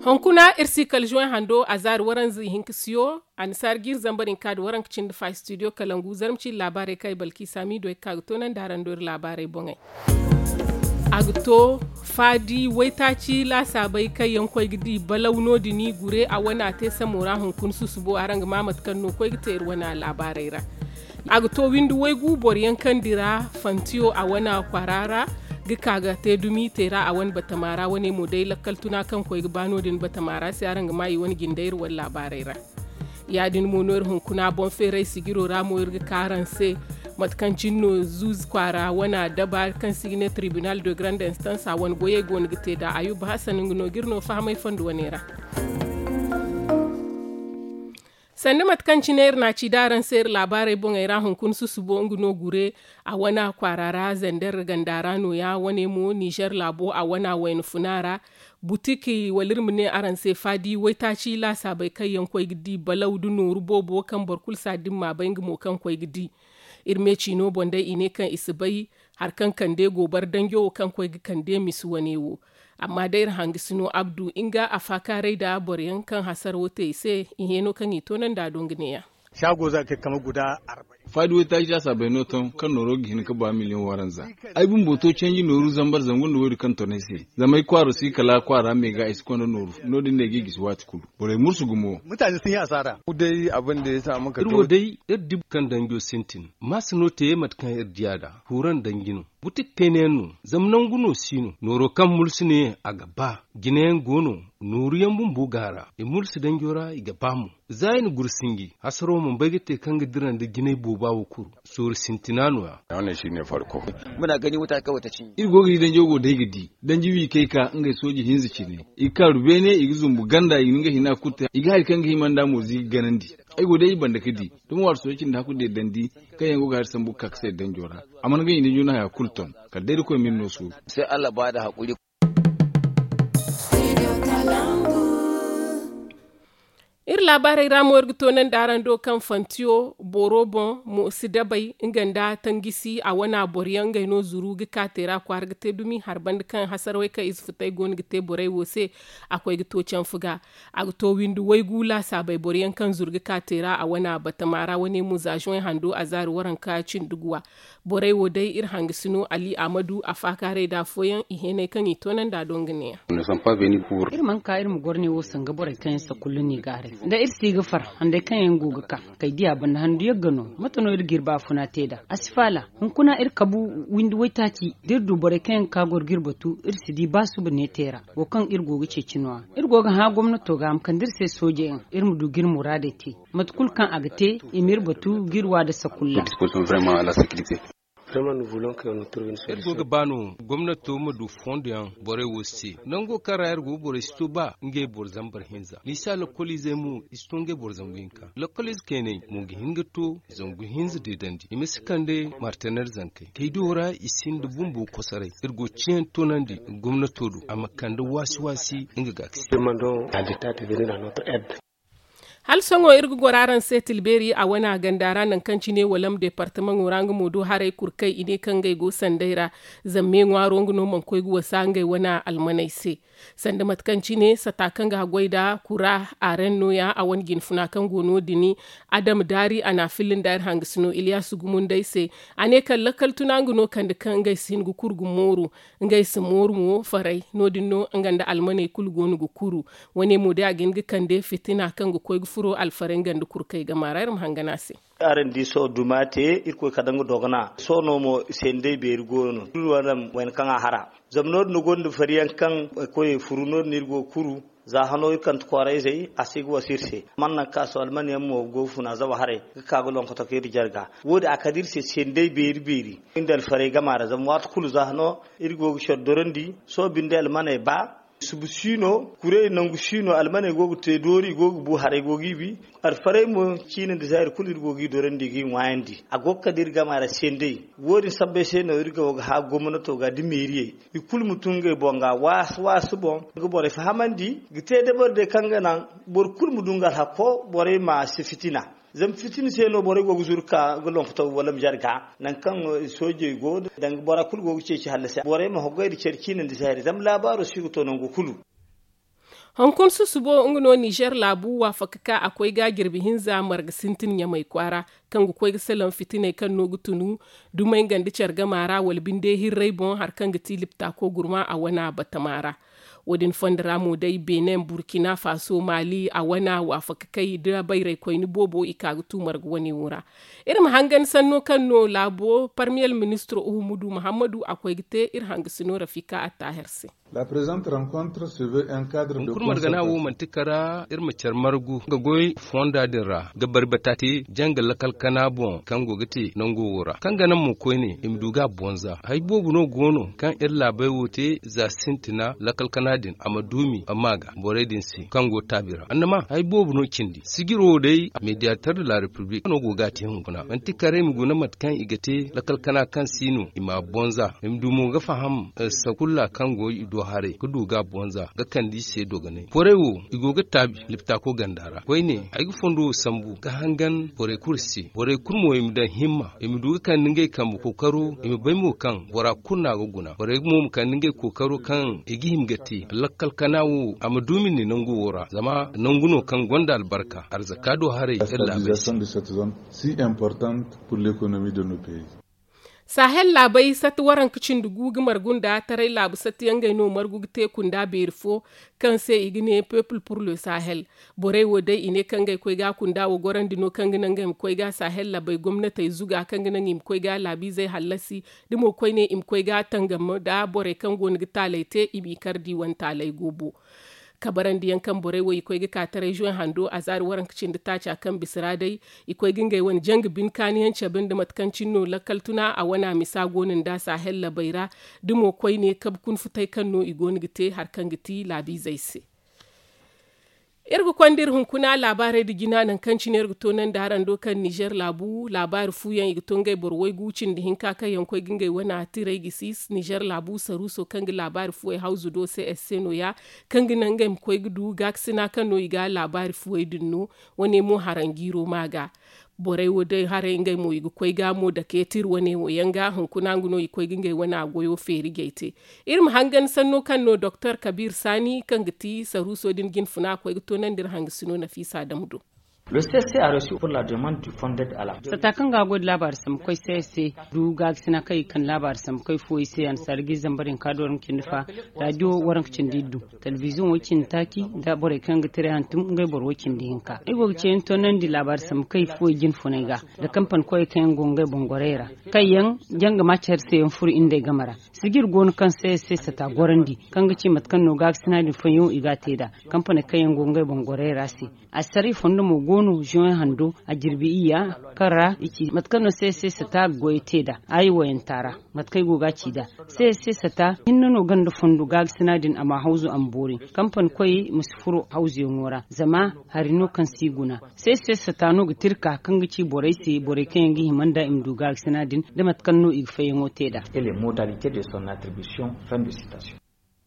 Honkuna irsikal join hando azar waran zi hinkisiyo an sargir zambarin kad waran kicin da studio kalangu zarmci labarai kai balki sami do ka tonan daran dor labarai bongai agto fadi waitaci la sabai kai yankoi gidi balauno dini gure a wana te samora honkun susubo arang mamat kanno koi gite wana labarai ra agto windu waigu bor yankan dira fantiyo a wana kwarara gikaga te dumi tera a wani batamara wani modai lakkal tuna kan koy bano din batamara sai aranga mai wani gindair wal labarai ra ya din monor hunkuna bon fere sigiro ramo irga karanse matkancin no zuz kwara wana daba kan signe tribunal de grande instance a wani boye gon gite da ayuba hasan no girno famai fandu wanera sanda matkancin na ci daran sayar labarai bon ira hunkun su subo nguno gure a wana kwarara zandar gandara no ya wane mo Niger labo a wana wayin funara butiki walirmine aran sai fadi waita ci la sabai kai yankoi gidi balaudu no rubobo kan barkul sadin ma bangi mo kan koi gidi irme cino bonde ine kan isibai har kan kande gobar dangyo kan koi kande misu wanewo amma dai hangi sino abdu inga afakarai da boryan kan hasar wote sai iheno kan ito nan da dongneya shago za ka kama guda 40 faduwa ta ja sabai noton kan noro gihin ka ba miliyan waranza ai bun boto canji noru zambar zangun da wuri kan tonese zamai kwaro si kala kwara me ga isko noru nodin ne gigi swat kulu bore mursu gumo mutane sun yi asara ku dai abin da ya sa muka irwo dai dib kan dangyo sintin masu note matkan irdiada huran dangino butik tenenu zamnan guno sino noro kan mulsu ne a gaba ginayen gono nuriyan bumbu gara e mulsu dangyora i gabamu zayin gursingi hasaro mun bagite kan gidiran da gine boba wukuru sur sintinano ya wannan shine farko muna gani wuta kawai ta cinye irgo gi dan jogo dai gidi dan jibi kai ka ngai soji hinzi cine ika rube ne igizum buganda inga hina kuta iga har kan gi manda mozi ganandi ai godai banda kidi dum war sokin da kude dandi kai yango ga san bukka sai dan jora amma ga yin juna ya kulton ka dai ko min no su sai Allah ba da hakuri ir labarai ramuwar gitonan daren dokan fantiyo borobon mu sidabai inganda tangisi a wana boryan gaino zuru gika tera kwar gite dumi harban kan hasarwai ka isfutai gon gite borai wose akwai gitocen fuga a gito windu wai gula sabai boryan kan zurgi ka tera a wana batamara wani mu zajon hando a zari waran kacin duguwa borai wodai ir hangisino ali amadu a fakare da foyan ihene kan itonan da dongine irman ka irmu gorne wo sanga borai kan sa kullun ni gare da irsi gafar hande kan yan guguka kai diya ban handu ya gano matano ir girba funa teda asfala hun kuna ir kabu windu waitaci dirdu bore kan ka gor girbatu irsi di basu bane tera wo kan ir gogu ce cinwa ir goga ha gwamnato ga am kan dirse soje en ir mudu gir murade te matkul kan agate imir batu girwa da sakulla ergo bano gwamnato madu fondiyan bore wosi nango kara ergo bore stoba nge bor zambar hinza lisa lokolize mu istonge bor zambinka lokolize kene mu hinga to zangu hinza de dandi imiskande martener zanke keidora isin de bumbu kosare ergo cien tonandi gwamnato du amakande wasi inga gaksi demandons à l'état de venir à notre aide. hal songo irgu goraran setil beri a wana gandara nan kanci ne walam departement orangu modo hare kurkai ine kangai go sandaira zamme ngwaro nguno man koy go sangai wana almanai se sanda matkanci ne satakanga goida kura aren noya a wangin funa kan gono dini adam dari ana filin dar hangisno ilyasu gumun dai se ane kan lakal tunanguno kan de kangai sin gu kurgu moru ngai se moru farai no dinno nganda almanai kul gonu gu kuru wani mode agin gi kande fitina kan gu koy furo alfarengan kurkai ga marar hanganase aren di so dumate irko kadango dogana so no mo sende be irgono duwaram wen kan hara zamno no gondo fariyan kan koy furuno nirgo kuru za hano kan kware zai asigu wasirse manna ka so almani mo gofuna zaba hare ka go lon ko take jarga wodi akadir se sende be irbiri indal fare ga mara zam wat kulu za hano irgo shoddorandi so bindel mane ba subsino kure nangu shino almane gogu te dori gogu bu hare gogi bi ar fare mo chine desire kulir gogi dorandi gi wandi agokka dirga mara sende wori sabbe se no irga woga ha gomno to ga dimiriye ikul mutunge bonga was bon go bore fahamandi gite de borde kangana bor kul mudungal hakko bore ma sifitina zam fitin se no bore gogu zurka golon to wala jarga nan kan soje go dan bora kul gogu ce ci halasa bore ma hogayri cerkinin desire zam labaro shi to nan go kulu Hankun su subo ngno Niger labu wa fakaka akwai ga girbi hinza marga sintin ya mai kwara kan gu kwai salan fitine kan no gutunu dumai gandi charga mara wal binde hirrai bon har kan gati lipta ko gurma a wana batamara wadin fondara mu dai Benin Burkina Faso Mali a wana wa fakakai da bayrai koy ni bobo ikagutu marga wani wura irin hangan sanno kan no labo Premier Ministre Uhumudu Muhammadu akwai gite ir hangisino Rafika Attaherse. La présente rencontre se veut un cadre de kurmar gana wo mantikara irmacar margu ga goy fonda dira ga barbatati janga lakal kana bon kan gogati nango wora kan ganan mu koy ne imduga bonza hay bobu no gono kan ir labai wote za sintina lakal kana din amadumi amaga boredin si kan go tabira annama hay bobu no kindi sigiro dai mediator de la republique no gogati hun kuna mantikare mu gona matkan igate lakal kana kan sino ima bonza imdumo ga faham sakulla kan go do hare kudu ga bonza ga kandi se dogane porewo igoga tabi lipta ko gandara koyne ay fondo sambu ga hangan pore kursi pore kurmo imda himma imdu kan ninge kam kokaro imbaymo kan bora kunna go guna pore mo kan ninge kokaro kan igi himgati lakkal kanawo amadumi ne nangu wora zama nanguno kan gonda albarka arzakado hare illa si importante pour l'économie de nos pays. Sahel labai sat waran kicin dugu gumar gunda tarai labu sat yangai no margu te kunda berfo kan se igine peuple pour le Sahel bore wode ine kangai koy ga kunda wo goran dino kanginan gam koy ga Sahel labai gwamnati zuga kanginan im koy ga labi zai halasi dimo koy ne im koy ga tangam da bore kan gon gitalaite ibi kardi wan talai gobo kabaran diyan kan bore wo ikoy ga katare juin hando azar waran kicin da tacha kan bisira dai ikoy gingai wani jang bin kaniyan cabin da matkancin no lakaltuna a wana misa gonin da Sahel labaira dimo koy ne kab kun futai kan no igoni gite har kan giti labi zai se irgu kwandir hunkuna labarai da gina nan kan ciniyar guto nan da haran dokan Niger labu labar fuyan igton gai borwai gucin da hinka kai yankoi gingai wana tirai gisis Niger labu saruso kan gi labar fuwai hauzu do sai esseno ya kan gi nan gai mkoi gudu gaksina kan no iga labar fuwai dinno wane mu harangiro maga borai wodai hare ngai mo igu koy gamo da ketir wane wo yanga hunkuna nguno ikoy gingai wana goyo feri geite irim hangan sanno kanno Dr. Kabir Sani kan giti saruso din gin funa koy to nan dir hangisino na fisa damdo. Le CC a reçu pour la demande du fonds d'aide à la satakan ga god labar sam koi CC du ga sina kai kan labar sam koi foi sai an sargi zambarin kadorin kinfa radio waran kicin diddu television wakin taki da bore kan ga tire hantum ngai bor wakin dinka ai go ce to nan di labar sam kai foi jin funaiga da kampan koi kan gongai bongorera kai yan janga macer sai yan fur inde gamara sigir gon kan CC sata gorandi kan ga ci matkan no ga sina di fanyo igate da kampan kai yan gongai bongorera si asari fondo mo gono juin hando a jirbi iya kara iki matkano sai sata goite da ayi wayan tara matkai goga ci da sai sata hinno ganda fundu gag sinadin ama hauzu ambori kampan koi musfuru hauzu yongora zama harino kan siguna sai sata no gitirka kan gici borai sai borai kan yangi himanda imdu gag sinadin da matkanno igfayen da et les modalités de son attribution. Fin de citation.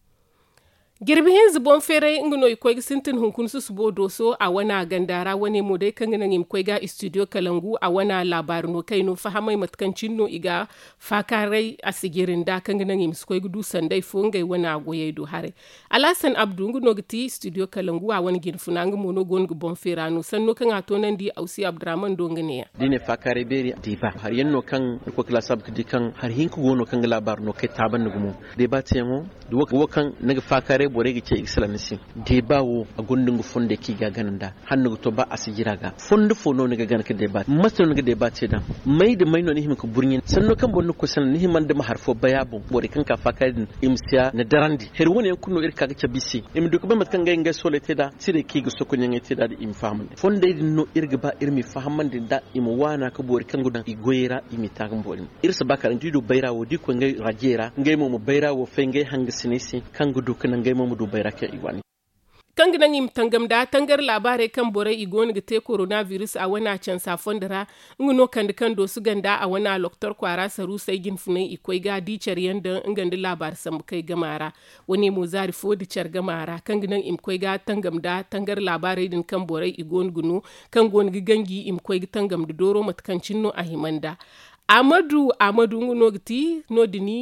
girbihin zubon fere ingino ikoy sintin hunkun su subo doso a wana gandara wane mo dai kan nan imkoy ga studio kalangu a wana labarno kai no fahamai matkancin no iga fakarai a sigirin da kan nan im skoy gudu sandai fongai wana goye do hare alasan abdu ngino giti studio kalangu a wani girfuna ngimo no gon gubon fera no sanno kan ato nan di ausi abdurrahman dongane dine fakare beri diba har yanno kan ko kala sabki kan har hinku gono kan labarno kai taban ngumo de ba temo do kan naga fakare bore gi ce excellency de bawo a gundun fonde ki ga gananda hannu to ba asigira ga fonde fono ne ga gan ka de ba maso ne ga de ba ce da mai da mai no ni himka burnyin sanno kan bonno ko san ni himan da maharfo bayabo bore kan ka fakadin imsiya na darandi her woni kunno irka ga bisi im duk ba mat kan ga inga solete da sire ki ga sokon yan ite da im fahaman fonde din no irga ba irmi fahaman din da im wana ka bore kan gudan igoyera imi ta kan bore irsa bakar ndido bayrawo di ko ngai rajera ngai mo bayrawo fe ngai hanga sinisi kan gudu kan ngai mu dubai rake iwani kan ginan yim tangam da tangar labare kan bore igoni gite coronavirus a wana can safon dara nguno kan do su ganda a wana loktor kwara saru sai gin funai ikoi ga dicer yanda ngandi labar sam kai gamara wani mu zari fo dicer gamara kan ginan im koi ga tangam da tangar labare din kan bore igon gunu kan gon gangi im koi tangam da doro matkancin no a himanda amadu nguno giti no dini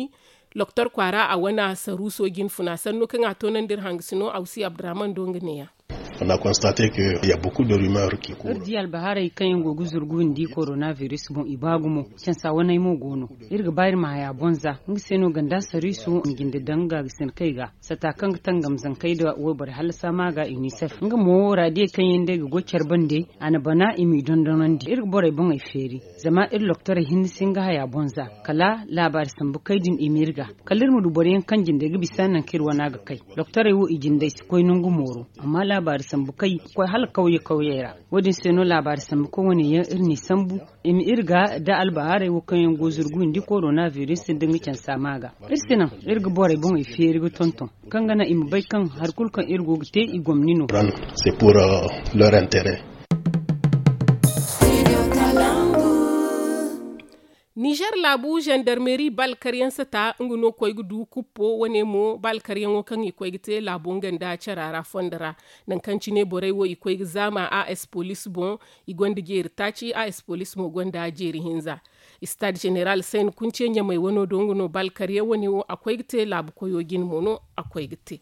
Loktor Kwara a wana saruso gin funa sannu kan atonan dir hangsino ausi Abdurrahman Donganeya. On a constaté qu'il y a beaucoup de rumeurs qui courent. Irdi albahara kayen gogu zurgun di coronavirus bon ibagumo can sa wani mo gono irga bayar ma ya bonza ngi seno ganda sarisu nginde danga gisin kaiga satakan tangam zankai da wobar halsa maga UNICEF nga mo radi kayen de go charbande ana bana imi dondonan di irga bore bon ai feri zama ir loktor hin singa ya bonza kala labar sambu kaidin imirga kalir mu duboren kanjin de bisanan kirwana ga kai loktor wo ijinde koy nungu moro amma labar sambu kai ko hal kauye wadin seno labar sambu ko wani ya irni sambu imi irga da albahare wo kan gozurgu indi coronavirus din can samaga irsina irga bore bon ifi irga tonton kangana imi bai kan har kulkan irgo te igomnino c'est pour leur intérêt. Niger labu gendarmerie balkaryan sata nguno koygu du kuppo wane mo balkaryan wo kan ikoygu te labu nganda charara fondara nan kanci ne borai wo ikoygu zama AS police bon igonda jeri tachi AS police mo gonda jeri hinza Stade General Sen kunce nya mai wono donguno balkaryan wane wo akoygu te labu koyogin mono akoygu te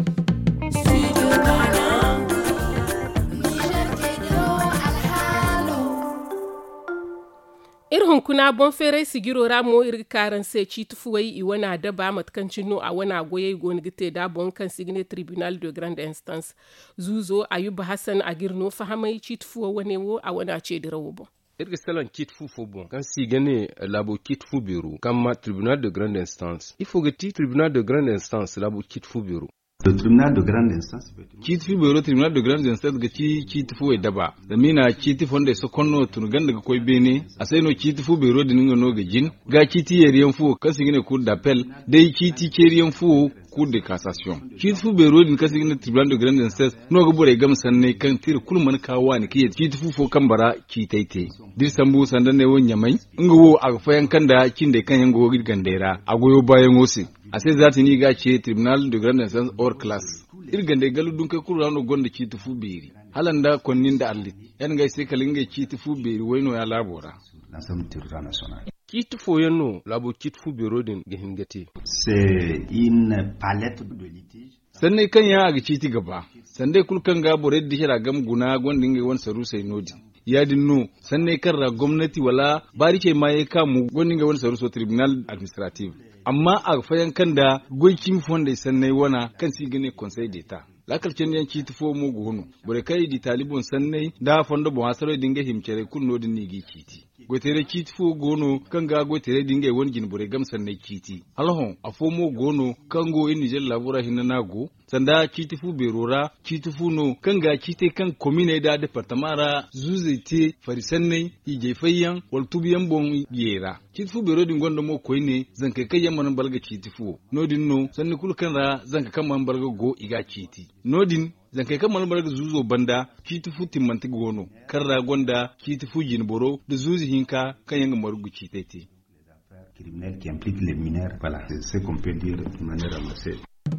irhun kuna bon fere sigiro ramo irga karan se chitufuwai iwana da ba matkancin no a wana goye goni gite da bon kan signe tribunal de grande instance zuzo ayuba hassan agirno fahamai chitufuwa wane wo a wana ce dirawo bon irga salon kitfu fo bon kan sigane labo kitfu bureau kama tribunal de grande instance il faut que tribunal de grande instance labo kitfu bureau Le tribunal de grande instance. Kiti bero tribunal de grande instance ga kiti fu daba. Da mina kiti fonde so konno tun ganda ga koy bene, asai no kiti fu bero de ninga no ga jin, ga kiti yeriyan fu kan sigine cour d'appel, dai kiti keriyan fu cour de cassation. Kiti fu bero din kan sigine tribunal de grande instance no ga bore gam sanne kan tir kulman kawa ne kiye kiti fu fo kambara kitaite. Dir sambu sandan ne won nyamai, nga wo aga fayan kanda kinde kan yango gandera, agoyo bayan wosi. Ase zati ni ga ce tribunal de grande instance hors classe irgande galu dun kai kurano gonda ci tufu beri halanda konnin da allit yan ga sai kalinga ci tufu beri waino ya labora l'ensemble territoire national ci tufu yanno labo ci tufu bero din ga hingate c'est une palette de litiges sanne kan ya ga ci ti gaba sande kulkan ga bore di shara gam guna gondin ga won saru sai nodi yadin no sanne kan ra gwamnati wala bari ce ma ya kamu gondin ga won saru so tribunal administrative amma a fayan kan da goikin fonda sannai wana kan si gane conseil d'etat lakalcin yanci tufo mu gono bore kai di talibon sannai da fonda bo hasaro dinga himcere kunno din nigi kiti gotere kitfo gono kanga gotere dinga won gin bore gam sannai kiti alhon afomo gono kango in Niger labura hinanago sanda kitifu berora kitifu no kanga kite kan commune da departamara zuzete farisannai ije fayyan wal tubiyan bon yera kitifu bero din gondo mo koyne zanka kai yamman balga kitifu nodin no sanni kulkan ra zanka kan man balga go iga kiti nodin zankai kan man balga zuzo banda kitifu timmanti gono karra gonda kitifu jinboro da zuzi hinka kan yanga marugu kitete criminels qui impliquent les mineurs voilà c'est ce qu'on peut dire de manière ramassée.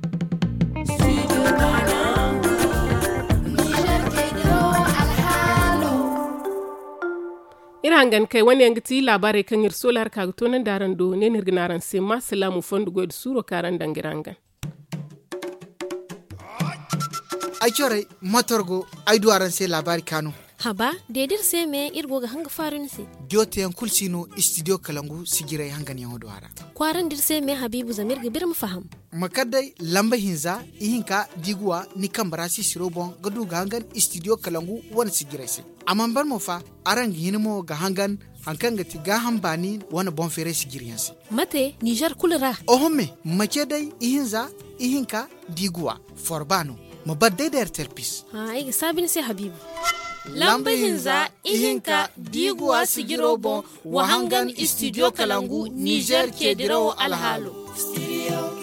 Irangan kai wani yangiti labarai kan yir solar kagtonan daran do ne nirginaran sema salamu fondu god suro karan dangirangan. Ai chore motorgo ai duaran se labari kanu. Haba dedir se me irgo ga hanga farin se. Diote yan kulsino studio kalangu sigira hangan yan duara. Kwaran dir se me Habibu Zamir ga bir mu faham. Makadai lamba hinza ihinka digwa ni kambara si sirobon gadu ga hangan studio kalangu wan sigira se. Amman bar mo fa arang hinmo ga hangan hankan ga tiga hambani wana bon fere sigiriyan se. Mate Niger kulra. Ohome makedai ihinza ihinka digwa forbano. Mabadai da terpis. Ai sabin se Habibu. Lamba hinza ihinka digwa sigirobon wahangan studio kalangu Niger ke dirawo alhalo. Studio